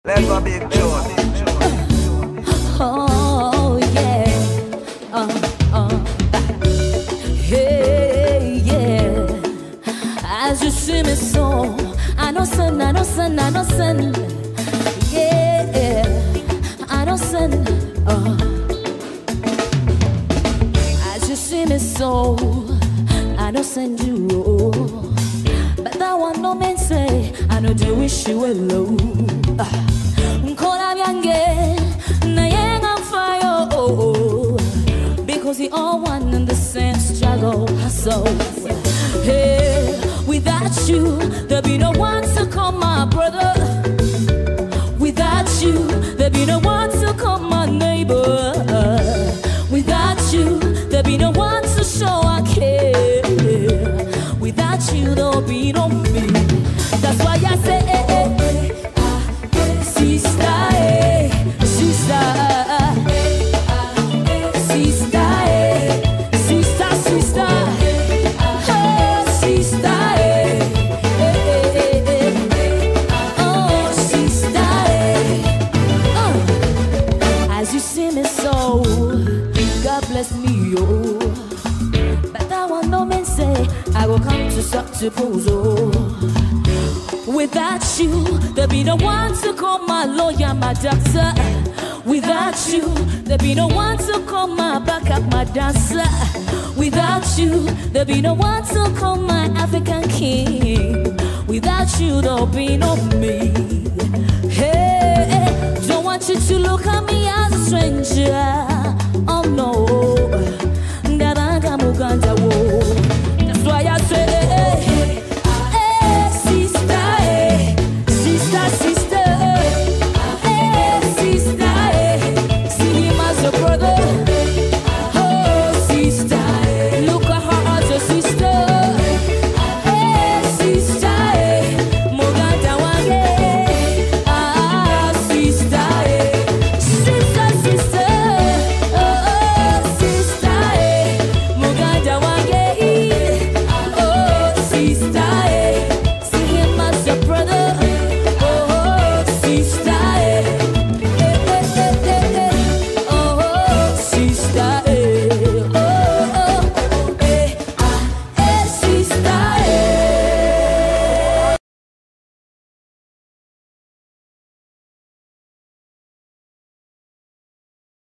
Let's go big Joe. Oh yeah. Hey yeah. As you see me so, I know sin, I know sin, I know sin. Yeah, I know sin. As you see me so, I know send you. But that one no man say, I know do wish you alone. Because we all one in the same struggle, hustle. Hey, without you, there'll be no one to call my brother. Without you, there'll be no one to call my neighbor. Without you, there'll be no one to show I care. Without you, there'll be no me. That's why I say, sister, sister. Without you, there'll be no one to call my lawyer, my doctor. Without you, there'll be no one to call my backup, my dancer. Without you, there'll be no one to call my African king. Without you, there'll be no me. Hey, don't want you to look at me as a stranger.